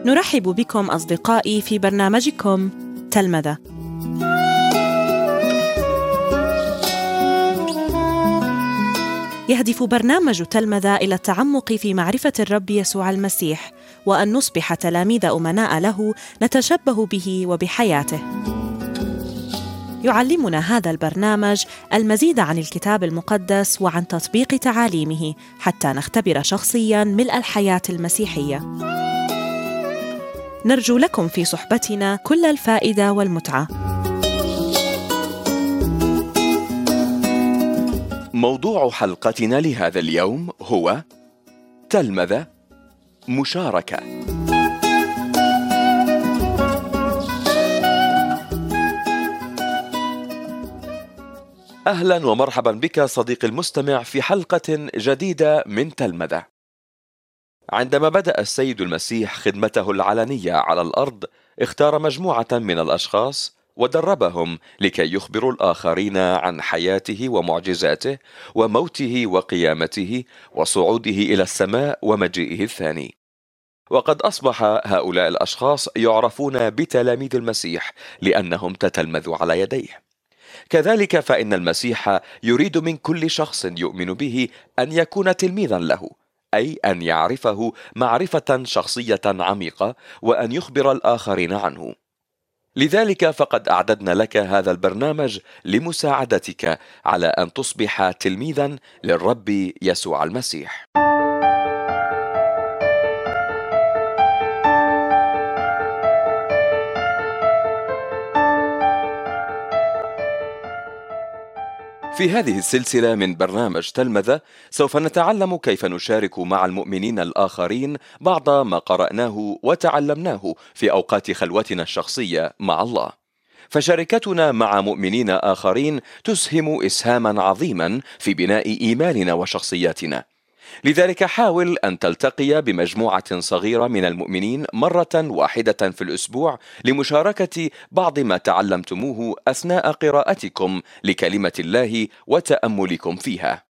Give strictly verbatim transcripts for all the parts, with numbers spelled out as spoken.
نرحب بكم أصدقائي في برنامجكم تلمذة. يهدف برنامج تلمذة إلى التعمق في معرفة الرب يسوع المسيح، وأن نصبح تلاميذ أمناء له نتشبه به وبحياته. يعلمنا هذا البرنامج المزيد عن الكتاب المقدس وعن تطبيق تعاليمه حتى نختبر شخصياً ملء الحياة المسيحية. نرجو لكم في صحبتنا كل الفائدة والمتعة. موضوع حلقتنا لهذا اليوم هو تلمذة مشاركة. أهلا ومرحبا بك صديقي المستمع في حلقة جديدة من تلمذة. عندما بدأ السيد المسيح خدمته العلنية على الأرض، اختار مجموعة من الأشخاص ودربهم لكي يخبروا الآخرين عن حياته ومعجزاته وموته وقيامته وصعوده إلى السماء ومجيئه الثاني. وقد أصبح هؤلاء الأشخاص يعرفون بتلاميذ المسيح لأنهم تتلمذوا على يديه. كذلك فإن المسيح يريد من كل شخص يؤمن به أن يكون تلميذا له، أي أن يعرفه معرفة شخصية عميقة وأن يخبر الآخرين عنه. لذلك فقد أعددنا لك هذا البرنامج لمساعدتك على أن تصبح تلميذا للرب يسوع المسيح. في هذه السلسلة من برنامج تلمذة سوف نتعلم كيف نشارك مع المؤمنين الآخرين بعض ما قرأناه وتعلمناه في أوقات خلوتنا الشخصية مع الله. فشركتنا مع مؤمنين آخرين تسهم إسهاما عظيما في بناء إيماننا وشخصياتنا. لذلك حاول أن تلتقي بمجموعة صغيرة من المؤمنين مرة واحدة في الأسبوع لمشاركة بعض ما تعلمتموه أثناء قراءتكم لكلمة الله وتأملكم فيها.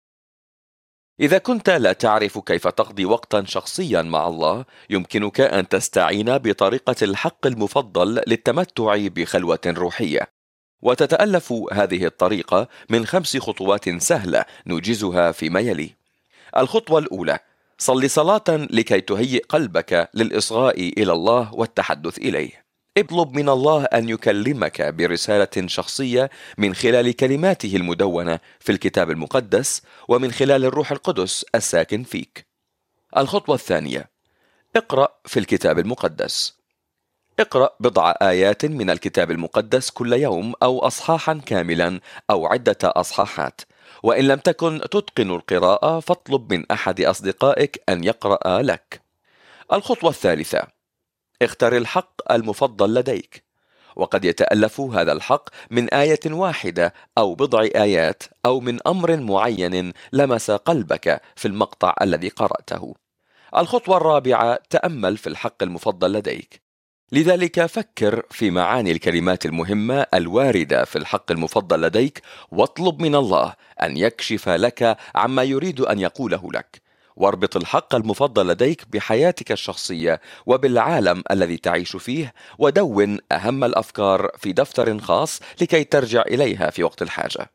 إذا كنت لا تعرف كيف تقضي وقتا شخصيا مع الله، يمكنك أن تستعين بطريقة الحق المفضل للتمتع بخلوة روحية. وتتألف هذه الطريقة من خمس خطوات سهلة نوجزها فيما يلي. الخطوة الأولى: صل صلاة لكي تهيئ قلبك للإصغاء إلى الله والتحدث إليه. اطلب من الله أن يكلمك برسالة شخصية من خلال كلماته المدونة في الكتاب المقدس ومن خلال الروح القدس الساكن فيك. الخطوة الثانية: اقرأ في الكتاب المقدس. اقرأ بضع آيات من الكتاب المقدس كل يوم أو أصحاحا كاملا أو عدة أصحاحات. وإن لم تكن تتقن القراءة فاطلب من أحد أصدقائك أن يقرأ لك. الخطوة الثالثة: اختر الحق المفضل لديك. وقد يتألف هذا الحق من آية واحدة أو بضع آيات أو من أمر معين لمس قلبك في المقطع الذي قرأته. الخطوة الرابعة: تأمل في الحق المفضل لديك. لذلك فكر في معاني الكلمات المهمة الواردة في الحق المفضل لديك، واطلب من الله أن يكشف لك عما يريد أن يقوله لك. واربط الحق المفضل لديك بحياتك الشخصية وبالعالم الذي تعيش فيه، ودون أهم الأفكار في دفتر خاص لكي ترجع إليها في وقت الحاجة.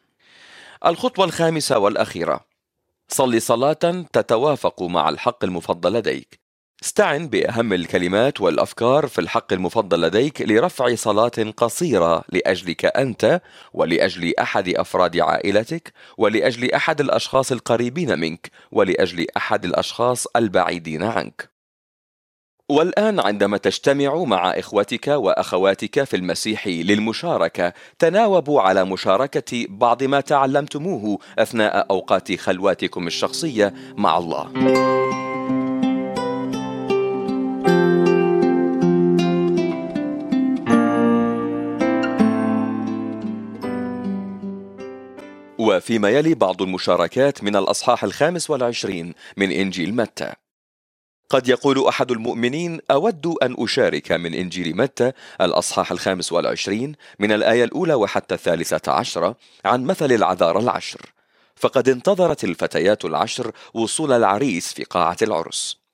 الخطوة الخامسة والأخيرة: صل صلاة تتوافق مع الحق المفضل لديك. استعن بأهم الكلمات والأفكار في الحق المفضل لديك لرفع صلاة قصيرة لأجلك أنت ولأجل أحد أفراد عائلتك ولأجل أحد الأشخاص القريبين منك ولأجل أحد الأشخاص البعيدين عنك. والآن عندما تجتمع مع إخوتك وأخواتك في المسيح للمشاركة، تناوبوا على مشاركة بعض ما تعلمتموه أثناء أوقات خلواتكم الشخصية مع الله. وفيما يلي بعض المشاركات من الأصحاح الخامس والعشرين من إنجيل متى. قد يقول أحد المؤمنين: أود أن أشارك من إنجيل متى الأصحاح الخامس والعشرين من الآية الأولى وحتى الثالثة عشرة عن مثل العذارى العشر. فقد انتظرت الفتيات العشر وصول العريس في قاعة العرس،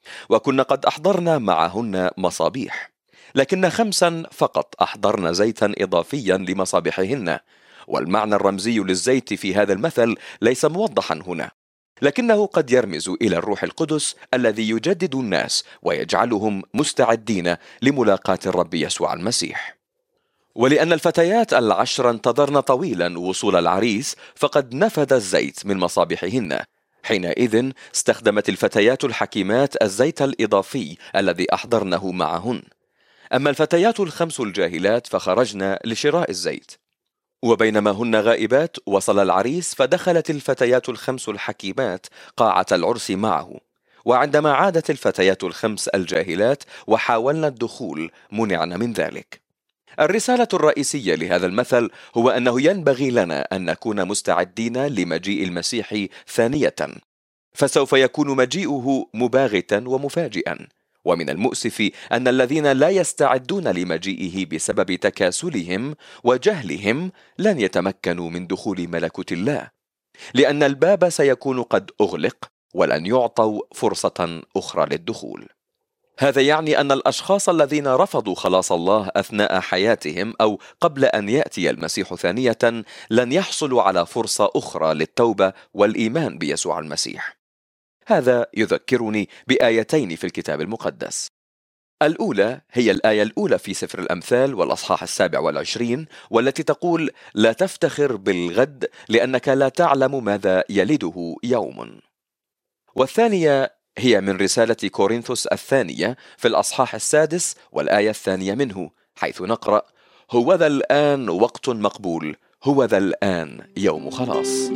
وكنا قد أحضرنا معهن مصابيح، لكن خمسا فقط أحضرن زيتا إضافيا لمصابيحهن، والمعنى الرمزي للزيت في هذا المثل ليس موضحا هنا، لكنه قد يرمز إلى الروح القدس الذي يجدد الناس ويجعلهم مستعدين لملاقاة الرب يسوع المسيح. ولأن الفتيات العشر انتظرن طويلا وصول العريس، فقد نفد الزيت من مصابيحهن. حينئذ استخدمت الفتيات الحكيمات الزيت الإضافي الذي أحضرنه معهن. أما الفتيات الخمس الجاهلات فخرجن لشراء الزيت. وبينما هن غائبات وصل العريس، فدخلت الفتيات الخمس الحكيمات قاعة العرس معه. وعندما عادت الفتيات الخمس الجاهلات وحاولن الدخول، منعن من ذلك. الرسالة الرئيسية لهذا المثل هو أنه ينبغي لنا أن نكون مستعدين لمجيء المسيح ثانية، فسوف يكون مجيئه مباغتا ومفاجئا. ومن المؤسف أن الذين لا يستعدون لمجيئه بسبب تكاسلهم وجهلهم لن يتمكنوا من دخول ملكوت الله، لأن الباب سيكون قد أغلق ولن يعطوا فرصة أخرى للدخول. هذا يعني أن الأشخاص الذين رفضوا خلاص الله أثناء حياتهم أو قبل أن يأتي المسيح ثانية لن يحصلوا على فرصة أخرى للتوبة والإيمان بيسوع المسيح. هذا يذكرني بآيتين في الكتاب المقدس. الأولى هي الآية الأولى في سفر الأمثال والأصحاح السابع والعشرين، والتي تقول: لا تفتخر بالغد لأنك لا تعلم ماذا يلده يوم. والثانية هي من رسالة كورنثوس الثانية في الأصحاح السادس والآية الثانية منه، حيث نقرأ: هو ذا الآن وقت مقبول، هو ذا الآن يوم خلاص.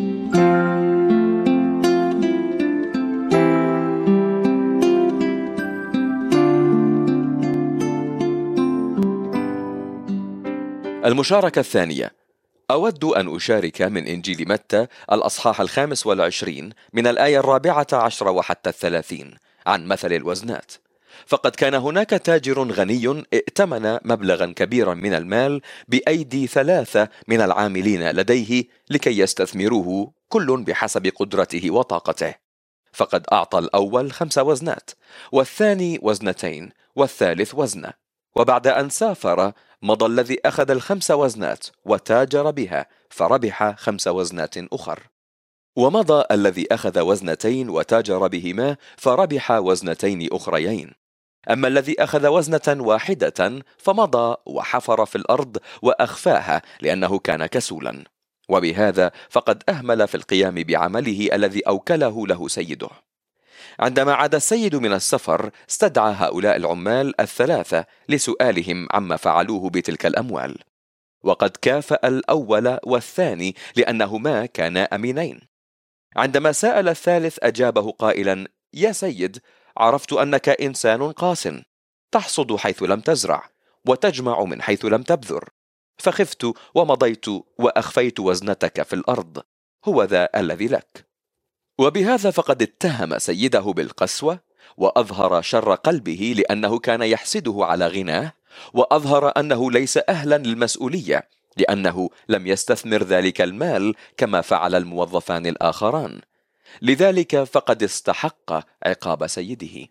المشاركة الثانية: أود أن أشارك من إنجيل متى الأصحاح الخامس والعشرين من الآية الرابعة عشر وحتى الثلاثين عن مثل الوزنات. فقد كان هناك تاجر غني ائتمن مبلغا كبيرا من المال بأيدي ثلاثة من العاملين لديه لكي يستثمروه كل بحسب قدرته وطاقته. فقد أعطى الأول خمس وزنات، والثاني وزنتين، والثالث وزنة. وبعد أن سافر مضى الذي أخذ الخمس وزنات وتاجر بها، فربح خمس وزنات أخر. ومضى الذي أخذ وزنتين وتاجر بهما، فربح وزنتين أخريين. أما الذي أخذ وزنة واحدة فمضى وحفر في الأرض وأخفاها لأنه كان كسولا. وبهذا فقد أهمل في القيام بعمله الذي أوكله له سيده. عندما عاد السيد من السفر، استدعى هؤلاء العمال الثلاثة لسؤالهم عما فعلوه بتلك الأموال. وقد كافأ الأول والثاني لأنهما كانا أمينين. عندما سأل الثالث أجابه قائلا: يا سيد، عرفت أنك إنسان قاس، تحصد حيث لم تزرع وتجمع من حيث لم تبذر، فخفت ومضيت وأخفيت وزنتك في الأرض، هو ذا الذي لك. وبهذا فقد اتهم سيده بالقسوة، وأظهر شر قلبه لأنه كان يحسده على غناه، وأظهر أنه ليس أهلا للمسؤولية لأنه لم يستثمر ذلك المال كما فعل الموظفان الآخران. لذلك فقد استحق عقاب سيده.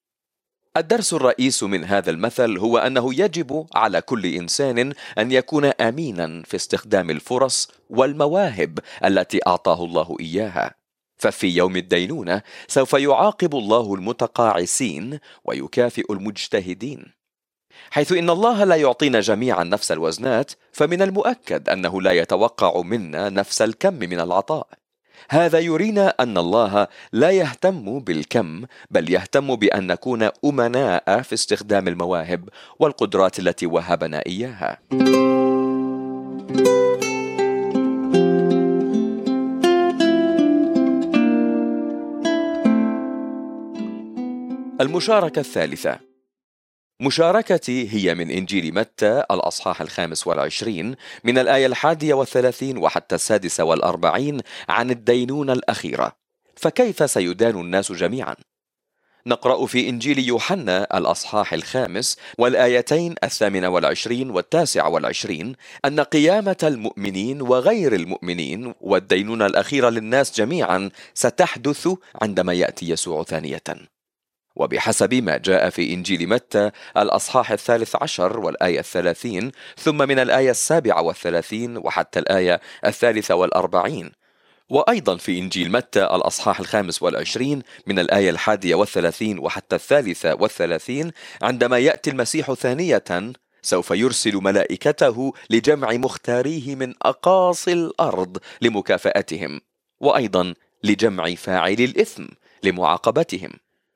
الدرس الرئيس من هذا المثل هو أنه يجب على كل إنسان أن يكون أمينا في استخدام الفرص والمواهب التي أعطاه الله إياها، ففي يوم الدينونة سوف يعاقب الله المتقاعسين ويكافئ المجتهدين. حيث إن الله لا يعطينا جميعا نفس الوزنات، فمن المؤكد أنه لا يتوقع منا نفس الكم من العطاء. هذا يرينا أن الله لا يهتم بالكم، بل يهتم بأن نكون أمناء في استخدام المواهب والقدرات التي وهبنا إياها. المشاركة الثالثة. مشاركتي هي من إنجيل متى الأصحاح الخامس والعشرين من الآية الحادية والثلاثين وحتى السادسة والأربعين عن الدينونة الأخيرة. فكيف سيدان الناس جميعا؟ نقرأ في إنجيل يوحنا الأصحاح الخامس والآيتين الثامنة والعشرين والتاسع والعشرين أن قيامة المؤمنين وغير المؤمنين والدينونة الأخيرة للناس جميعا ستحدث عندما يأتي يسوع ثانية. وبحسب ما جاء في إنجيل متى الأصحاح الثالث عشر والآية الثلاثين، ثم من الآية السابعة والثلاثين وحتى الآية الثالثة والأربعين، وأيضا في إنجيل متى الأصحاح الخامس والعشرين من الآية الحادية والثلاثين وحتى الثالثة والثلاثين، عندما يأتي المسيح ثانية سوف يرسل ملائكته لجمع مختاريه من أقاصي الأرض لمكافأتهم، وأيضا لجمع فاعلي الإثم لمعاقبتهم.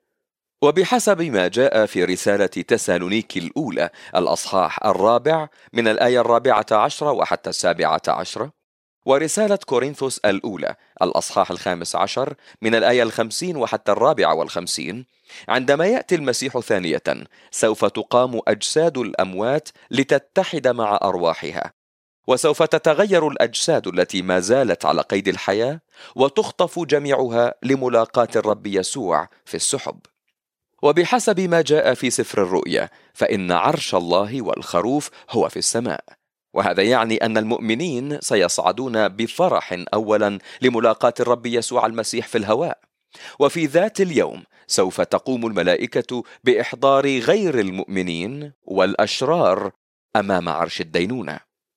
وبحسب ما جاء في رسالة تسالونيكي الأولى الأصحاح الرابع من الآية الرابعة عشرة وحتى السابعة عشرة، ورسالة كورنثوس الأولى الأصحاح الخامس عشر من الآية الخمسين وحتى الرابعة والخمسين، عندما يأتي المسيح ثانية سوف تقام أجساد الأموات لتتحد مع أرواحها، وسوف تتغير الأجساد التي ما زالت على قيد الحياة وتخطف جميعها لملاقاة الرب يسوع في السحب. وبحسب ما جاء في سفر الرؤيا فإن عرش الله والخروف هو في السماء، وهذا يعني أن المؤمنين سيصعدون بفرح أولا لملاقاة الرب يسوع المسيح في الهواء، وفي ذات اليوم سوف تقوم الملائكة بإحضار غير المؤمنين والأشرار أمام عرش الدينونة.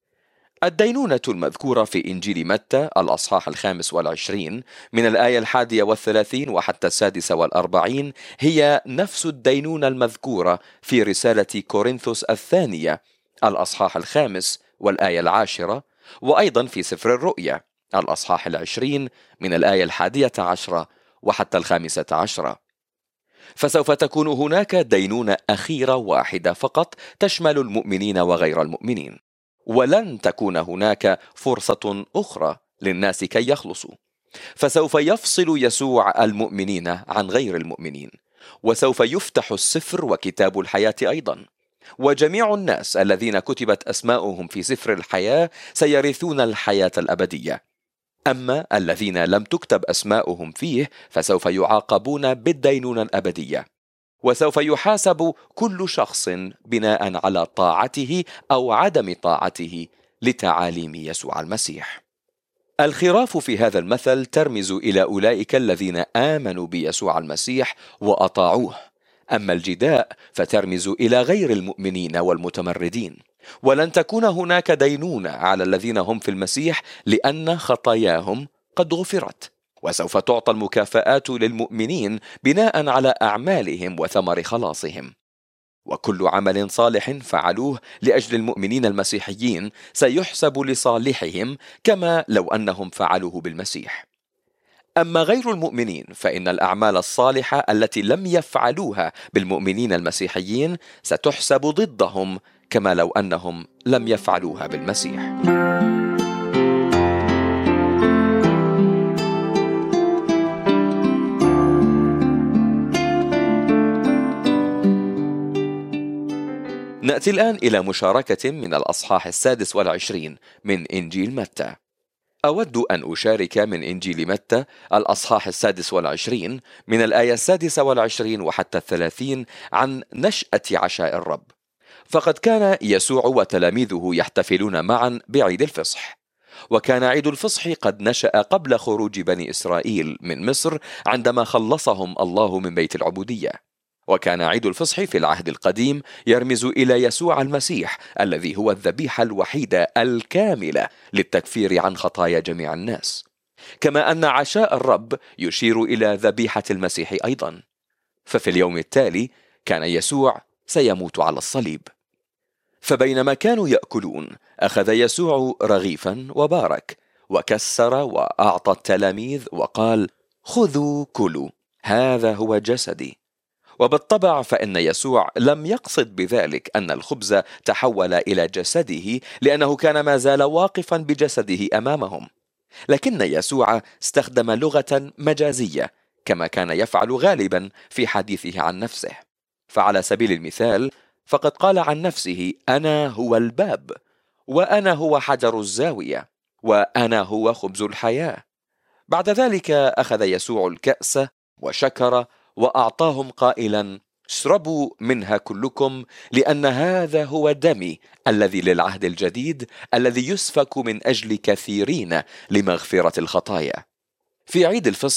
الدينونة المذكورة في إنجيل متى الأصحاح الخامس والعشرين من الآية الحادية والثلاثين وحتى السادسة والأربعين هي نفس الدينونة المذكورة في رسالة كورنثوس الثانية الأصحاح الخامس والآية العاشرة، وأيضا في سفر الرؤيا الأصحاح العشرين من الآية الحادية عشرة وحتى الخامسة عشرة. فسوف تكون هناك دينونة أخيرة واحدة فقط تشمل المؤمنين وغير المؤمنين، ولن تكون هناك فرصة أخرى للناس كي يخلصوا، فسوف يفصل يسوع المؤمنين عن غير المؤمنين، وسوف يفتح السفر وكتاب الحياة أيضا، وجميع الناس الذين كتبت أسماؤهم في سفر الحياة سيرثون الحياة الأبدية، أما الذين لم تكتب أسماؤهم فيه فسوف يعاقبون بالدينونة الأبدية، وسوف يحاسب كل شخص بناء على طاعته أو عدم طاعته لتعاليم يسوع المسيح. الخراف في هذا المثل ترمز إلى أولئك الذين آمنوا بيسوع المسيح وأطاعوه، أما الجداء فترمز إلى غير المؤمنين والمتمردين، ولن تكون هناك دينونة على الذين هم في المسيح لأن خطاياهم قد غفرت، وسوف تعطى المكافآت للمؤمنين بناء على أعمالهم وثمر خلاصهم، وكل عمل صالح فعلوه لأجل المؤمنين المسيحيين سيحسب لصالحهم كما لو أنهم فعلوه بالمسيح. أما غير المؤمنين فإن الأعمال الصالحة التي لم يفعلوها بالمؤمنين المسيحيين ستحسب ضدهم كما لو أنهم لم يفعلوها بالمسيح. نأتي الآن إلى مشاركة من الأصحاح السادس والعشرين من إنجيل متى. أود أن أشارك من إنجيل متى الأصحاح السادس والعشرين من الآية السادسة والعشرين وحتى الثلاثين عن نشأة عشاء الرب. فقد كان يسوع وتلاميذه يحتفلون معا بعيد الفصح، وكان عيد الفصح قد نشأ قبل خروج بني إسرائيل من مصر عندما خلصهم الله من بيت العبودية، وكان عيد الفصح في العهد القديم يرمز إلى يسوع المسيح الذي هو الذبيحة الوحيدة الكاملة للتكفير عن خطايا جميع الناس، كما أن عشاء الرب يشير إلى ذبيحة المسيح أيضا، ففي اليوم التالي كان يسوع سيموت على الصليب. فبينما كانوا يأكلون أخذ يسوع رغيفا وبارك وكسر وأعطى التلاميذ وقال: خذوا كلوا، هذا هو جسدي. وبالطبع فإن يسوع لم يقصد بذلك أن الخبز تحول إلى جسده، لأنه كان ما زال واقفا بجسده أمامهم، لكن يسوع استخدم لغة مجازية كما كان يفعل غالبا في حديثه عن نفسه. فعلى سبيل المثال فقد قال عن نفسه: أنا هو الباب، وأنا هو حجر الزاوية، وأنا هو خبز الحياة. بعد ذلك أخذ يسوع الكأس وشكر وأعطاهم قائلا: اشربوا منها كلكم، لأن هذا هو دمي الذي للعهد الجديد الذي يسفك من أجل كثيرين لمغفرة الخطايا. في عيد الفصح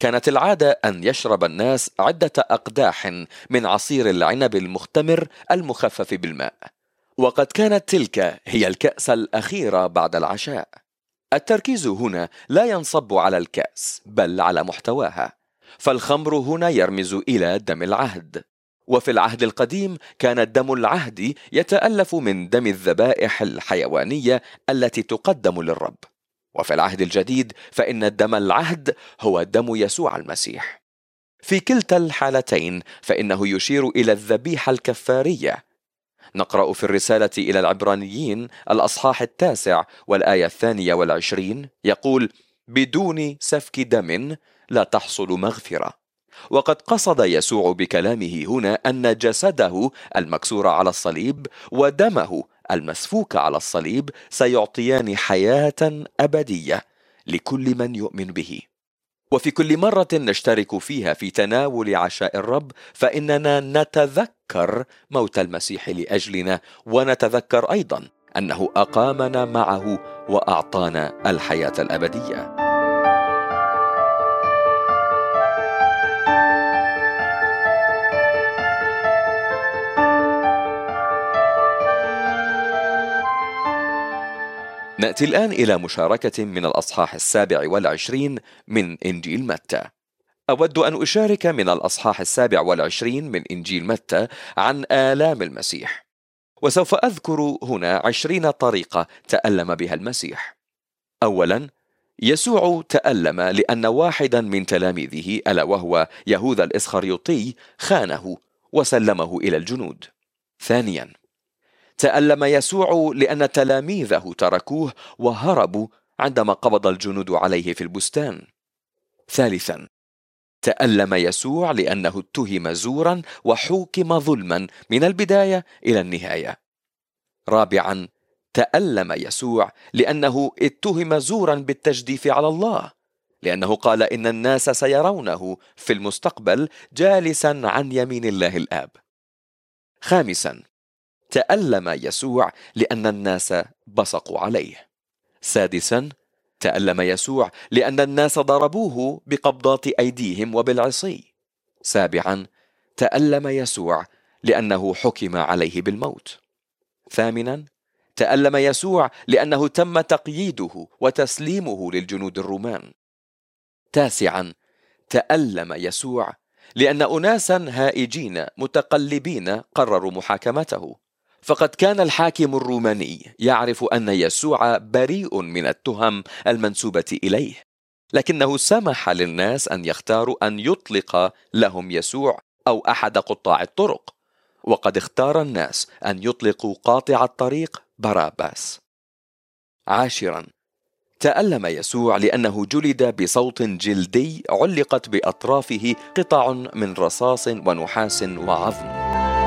كانت العادة أن يشرب الناس عدة أقداح من عصير العنب المختمر المخفف بالماء، وقد كانت تلك هي الكأس الأخيرة بعد العشاء. التركيز هنا لا ينصب على الكأس بل على محتواها، فالخمر هنا يرمز إلى دم العهد، وفي العهد القديم كان دم العهد يتألف من دم الذبائح الحيوانية التي تقدم للرب، وفي العهد الجديد فإن دم العهد هو دم يسوع المسيح. في كلتا الحالتين فإنه يشير إلى الذبيحة الكفارية. نقرأ في الرسالة إلى العبرانيين الأصحاح التاسع والآية الثانية والعشرين يقول: بدون سفك دم لا تحصل مغفرة. وقد قصد يسوع بكلامه هنا أن جسده المكسور على الصليب ودمه المسفوك على الصليب سيعطيان حياة أبدية لكل من يؤمن به. وفي كل مرة نشترك فيها في تناول عشاء الرب فإننا نتذكر موت المسيح لأجلنا، ونتذكر أيضا أنه أقامنا معه وأعطانا الحياة الأبدية. نأتي الآن إلى مشاركة من الأصحاح السابع والعشرين من إنجيل متى. أود أن أشارك من الأصحاح السابع والعشرين من إنجيل متى عن آلام المسيح، وسوف أذكر هنا عشرين طريقة تألم بها المسيح. أولا، يسوع تألم لأن واحدا من تلاميذه ألا وهو يهوذا الإسخريوطي خانه وسلمه إلى الجنود. ثانيا، تألم يسوع لأن تلاميذه تركوه وهربوا عندما قبض الجنود عليه في البستان. ثالثا، تألم يسوع لأنه اتهم زورا وحوكم ظلما من البداية إلى النهاية. رابعا، تألم يسوع لأنه اتهم زورا بالتجديف على الله، لأنه قال إن الناس سيرونه في المستقبل جالسا عن يمين الله الآب. خامسا، تألم يسوع لأن الناس بصقوا عليه. سادسا، تألم يسوع لأن الناس ضربوه بقبضات أيديهم وبالعصي. سابعا، تألم يسوع لأنه حكم عليه بالموت. ثامنا، تألم يسوع لأنه تم تقييده وتسليمه للجنود الرومان. تاسعا، تألم يسوع لأن أناسا هائجين متقلبين قرروا محاكمته، فقد كان الحاكم الروماني يعرف أن يسوع بريء من التهم المنسوبة إليه، لكنه سمح للناس أن يختاروا أن يطلق لهم يسوع أو أحد قطاع الطرق، وقد اختار الناس أن يطلقوا قاطع الطريق باراباس. عاشرا، تألم يسوع لأنه جلد بصوت جلدي علقت بأطرافه قطع من رصاص ونحاس وعظم.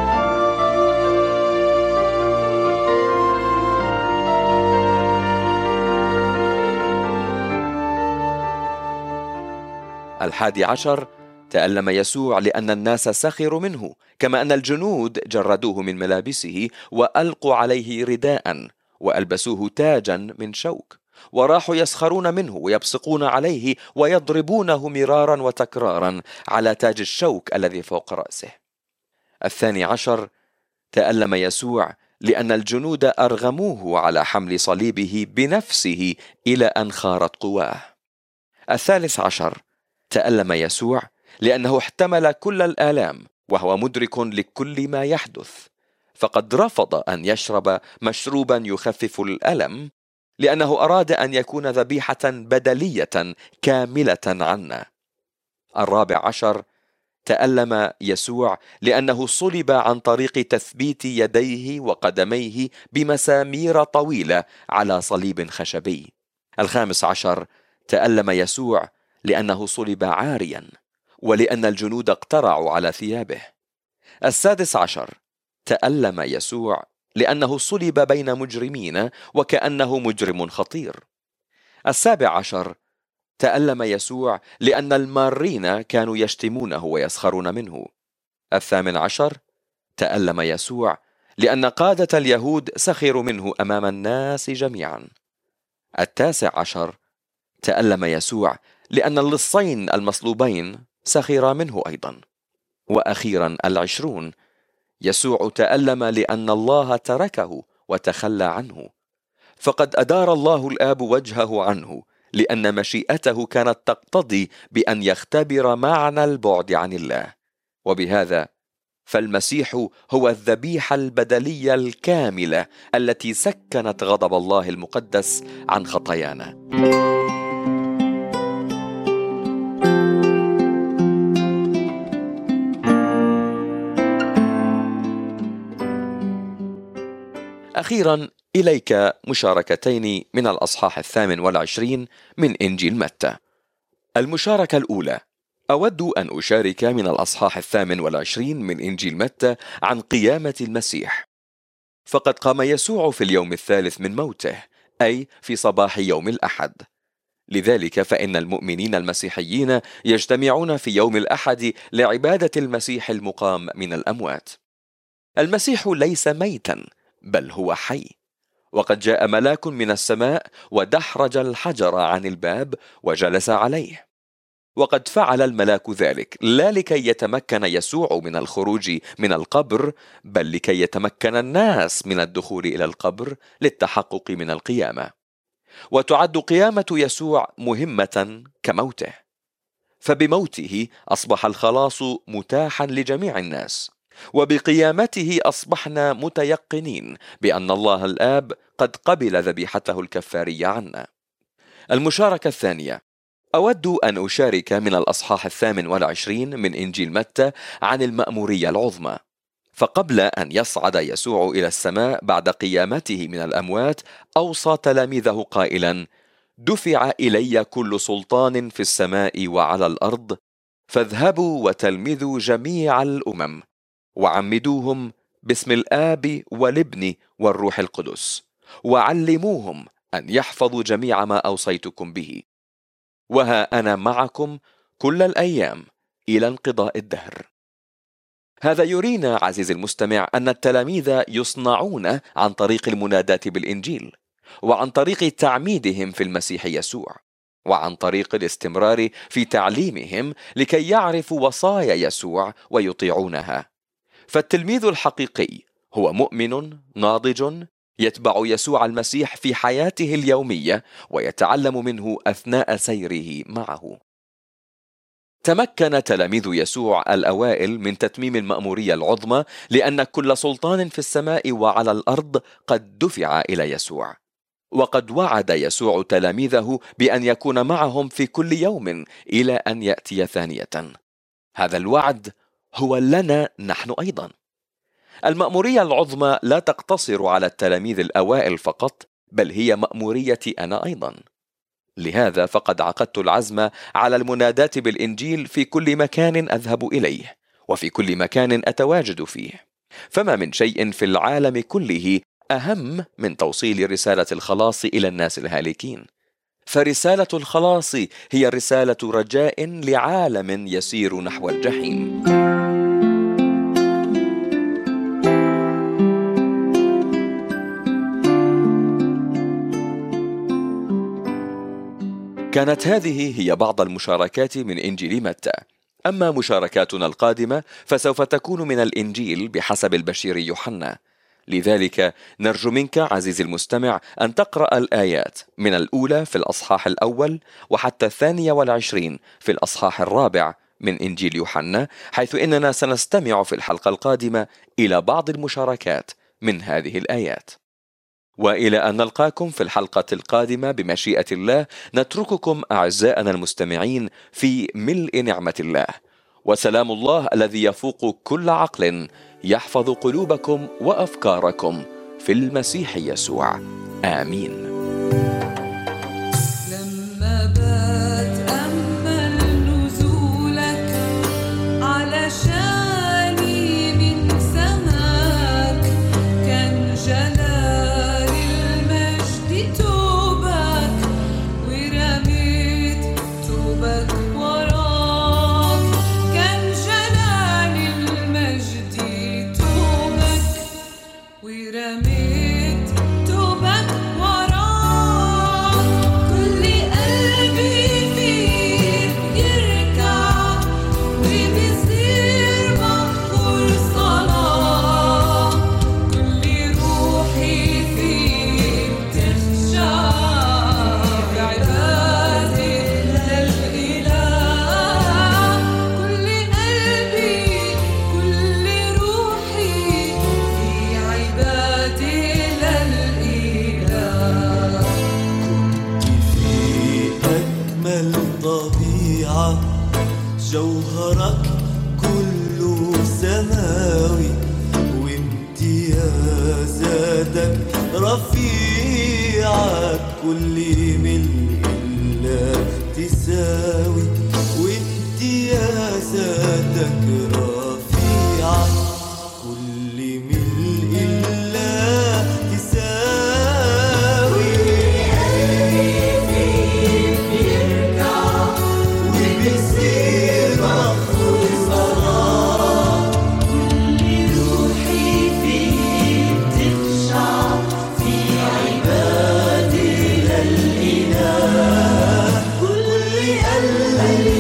الحادي عشر، تألم يسوع لأن الناس سخروا منه، كما أن الجنود جردوه من ملابسه وألقوا عليه رداء وألبسوه تاجا من شوك، وراحوا يسخرون منه ويبصقون عليه ويضربونه مرارا وتكرارا على تاج الشوك الذي فوق رأسه. الثاني عشر، تألم يسوع لأن الجنود أرغموه على حمل صليبه بنفسه إلى أن خارت قواه. الثالث عشر، تألم يسوع لأنه احتمل كل الآلام وهو مدرك لكل ما يحدث، فقد رفض أن يشرب مشروبا يخفف الألم لأنه أراد أن يكون ذبيحة بدلية كاملة عنا. الرابع عشر، تألم يسوع لأنه صلب عن طريق تثبيت يديه وقدميه بمسامير طويلة على صليب خشبي. الخامس عشر، تألم يسوع لأنه صلب عاريا ولأن الجنود اقترعوا على ثيابه. السادس عشر، تألم يسوع لأنه صلب بين مجرمين وكأنه مجرم خطير. السابع عشر، تألم يسوع لأن المارين كانوا يشتمونه ويسخرون منه. الثامن عشر، تألم يسوع لأن قادة اليهود سخروا منه أمام الناس جميعا. التاسع عشر، تألم يسوع لأن اللصين المصلوبين سخرا منه أيضا. وأخيرا العشرون، يسوع تألم لأن الله تركه وتخلى عنه، فقد أدار الله الآب وجهه عنه، لأن مشيئته كانت تقتضي بأن يختبر معنى البعد عن الله. وبهذا فالمسيح هو الذبيحة البدلية الكاملة التي سكنت غضب الله المقدس عن خطايانا. أخيرا إليك مشاركتين من الأصحاح الثامن والعشرين من إنجيل متى. المشاركة الأولى: أود أن أشارك من الأصحاح الثامن والعشرين من إنجيل متى عن قيامة المسيح. فقد قام يسوع في اليوم الثالث من موته، أي في صباح يوم الأحد. لذلك فإن المؤمنين المسيحيين يجتمعون في يوم الأحد لعبادة المسيح المقام من الأموات. المسيح ليس ميتا، بل هو حي. وقد جاء ملاك من السماء ودحرج الحجر عن الباب وجلس عليه. وقد فعل الملاك ذلك لا لكي يتمكن يسوع من الخروج من القبر، بل لكي يتمكن الناس من الدخول إلى القبر للتحقق من القيامة. وتعد قيامة يسوع مهمة كموته، فبموته أصبح الخلاص متاحا لجميع الناس، وبقيامته أصبحنا متيقنين بأن الله الآب قد قبل ذبيحته الكفارية عنا. المشاركة الثانية: أود أن أشارك من الأصحاح الثامن والعشرين من إنجيل متى عن المأمورية العظمى. فقبل أن يصعد يسوع إلى السماء بعد قيامته من الأموات، أوصى تلاميذه قائلا: دفع إلي كل سلطان في السماء وعلى الأرض، فاذهبوا وتلمذوا جميع الأمم وعمدوهم باسم الآب والابن والروح القدس، وعلموهم أن يحفظوا جميع ما أوصيتكم به، وها أنا معكم كل الأيام إلى انقضاء الدهر. هذا يرينا عزيزي المستمع أن التلاميذ يصنعون عن طريق المناداة بالإنجيل، وعن طريق تعميدهم في المسيح يسوع، وعن طريق الاستمرار في تعليمهم لكي يعرفوا وصايا يسوع ويطيعونها. فالتلميذ الحقيقي هو مؤمن ناضج يتبع يسوع المسيح في حياته اليومية ويتعلم منه أثناء سيره معه. تمكن تلاميذ يسوع الأوائل من تتميم المأمورية العظمى، لأن كل سلطان في السماء وعلى الأرض قد دفع إلى يسوع. وقد وعد يسوع تلاميذه بأن يكون معهم في كل يوم إلى أن يأتي ثانية. هذا الوعد هو لنا نحن أيضا. المأمورية العظمى لا تقتصر على التلاميذ الأوائل فقط، بل هي مأموريتي أنا أيضا. لهذا فقد عقدت العزم على المناداة بالإنجيل في كل مكان أذهب إليه، وفي كل مكان أتواجد فيه. فما من شيء في العالم كله أهم من توصيل رسالة الخلاص إلى الناس الهالكين. فرسالة الخلاص هي رسالة رجاء لعالم يسير نحو الجحيم. كانت هذه هي بعض المشاركات من إنجيل متى. أما مشاركاتنا القادمة فسوف تكون من الإنجيل بحسب البشير يوحنا. لذلك نرجو منك عزيزي المستمع أن تقرأ الآيات من الأولى في الأصحاح الأول وحتى الثانية والعشرين في الأصحاح الرابع من إنجيل يوحنا، حيث إننا سنستمع في الحلقة القادمة إلى بعض المشاركات من هذه الآيات. وإلى أن نلقاكم في الحلقة القادمة بمشيئة الله، نترككم أعزائنا المستمعين في ملء نعمة الله، وسلام الله الذي يفوق كل عقل يحفظ قلوبكم وأفكاركم في المسيح يسوع. آمين. لما بتأمل نزولك على شاني من سماك، كان جلال المجد توبك ورميت توبك وراك. كان جلال المجد توبك ورميت توبك وراك. ذاتك رفيعك كل ملء الله تساوي وامتيازاتك رفيعة كل ملء الله تساوي قلبي فيك بيرجع وبيصير مخلوق صلاة كل روحي فيك تخشع في عبادة للإله كل قلبي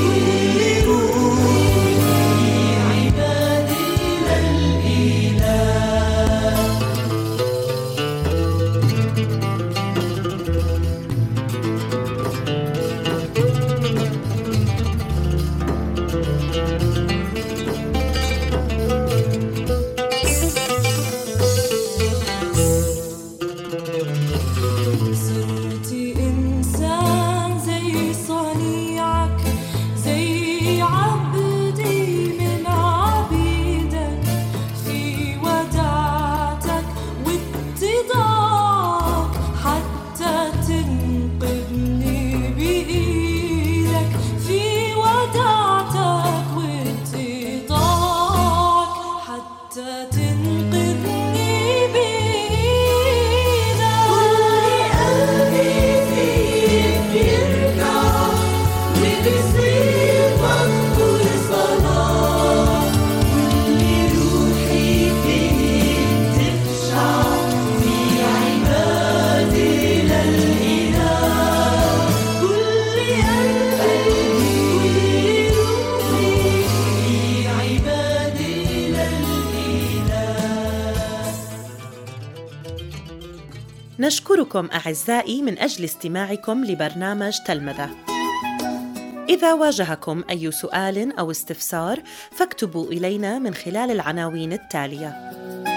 نشكركم أعزائي من أجل استماعكم لبرنامج تلمذة. إذا واجهكم أي سؤال أو استفسار فاكتبوا إلينا من خلال العناوين التالية: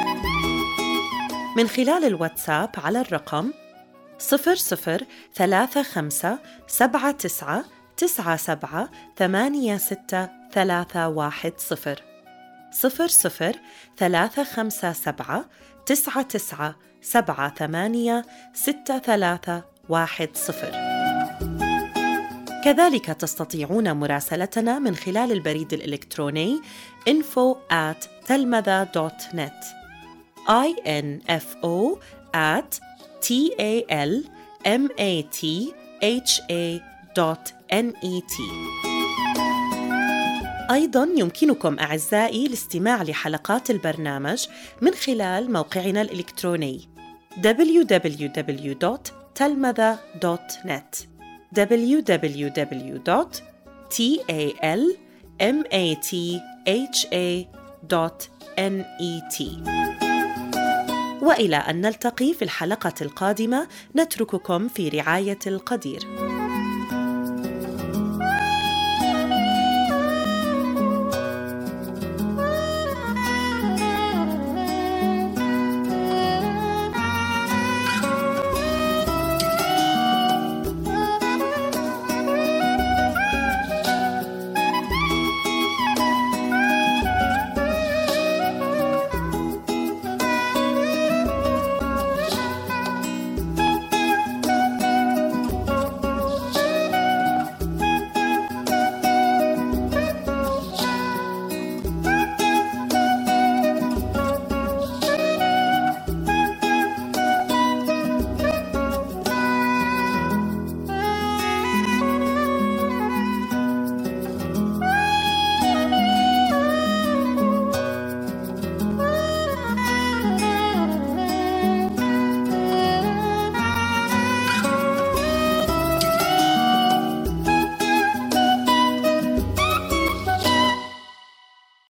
من خلال الواتساب على الرقم صفر صفر ثلاثة خمسة سبعة تسعة تسعة سبعة ثمانية ستة ثلاثة واحد صفر صفر صفر ثلاثة خمسة سبعة تسعة تسعة سبعة ثمانية ستة ثلاثة واحد صفر. كذلك تستطيعون مراسلتنا من خلال البريد الإلكتروني info at telmatha dot net info at talmatha dot net. أيضاً يمكنكم أعزائي الاستماع لحلقات البرنامج من خلال موقعنا الإلكتروني دبليو دبليو دبليو دوت telmatha دوت net دبليو دبليو دبليو دوت talmatha دوت net. وإلى أن نلتقي في الحلقة القادمة نترككم في رعاية القدير.